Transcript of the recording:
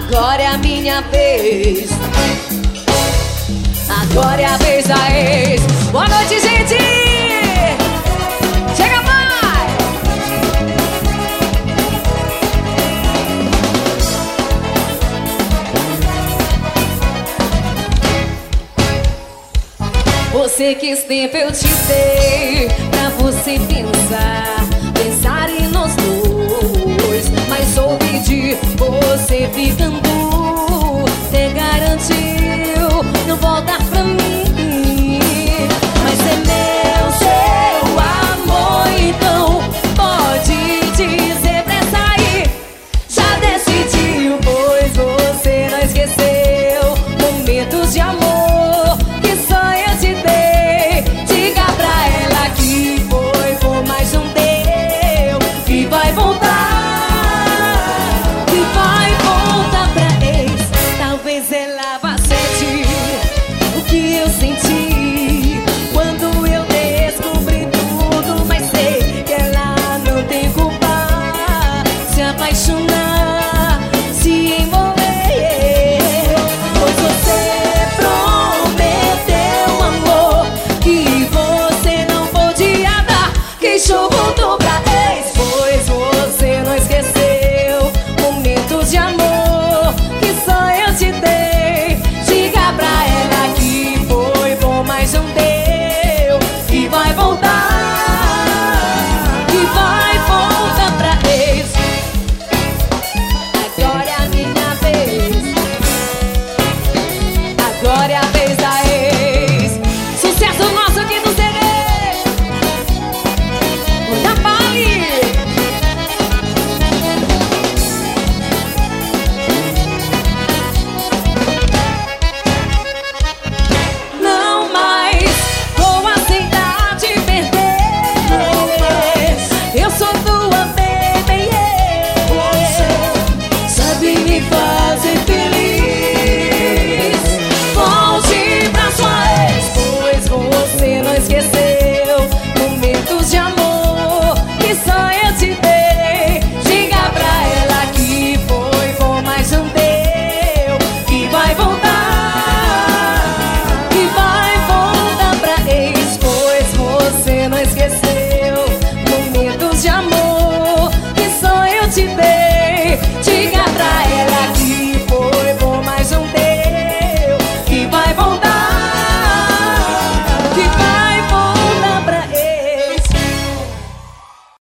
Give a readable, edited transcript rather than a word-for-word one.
Agora é a minha vez. Agora é a vez da ex. Boa noite, gente. Chega mais. Você quis tempo eu te dei pra você pensar em nós dois, mas ouvi de você ficando